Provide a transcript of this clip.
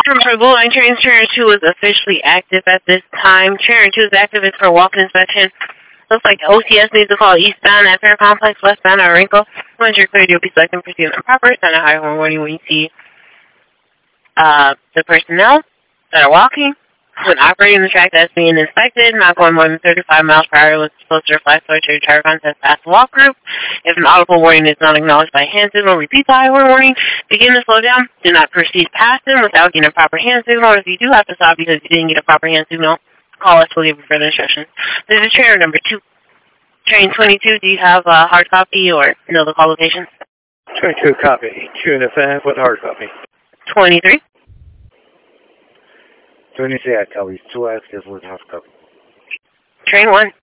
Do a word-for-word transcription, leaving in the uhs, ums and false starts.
For Blue Line Train, Trainer two is officially active at this time. Trainer two is active is for walk inspection. Looks like O C S needs to call eastbound at Fair Complex, westbound at Wrinkle. Once you're cleared, you'll be selecting proceed and proper. Send a high horn warning when you see uh, the personnel that are walking. When operating the track that's being inspected, not going more than thirty-five miles per hour with exposure to flash switch or driver contest past the walk group. If an audible warning is not acknowledged by hand signal, repeat the high horn warning. Begin to slow down. Do not proceed past them without getting a proper hand signal. If you do have to stop because you didn't get a proper hand signal, call us. We'll give you further instructions. This is trainer number two. Train twenty-two, do you have a hard copy or know the call location? twenty-two copy. Two and a half with hard copy. twenty-three. twenty-three, I copy. Two active with hard copy. Train one.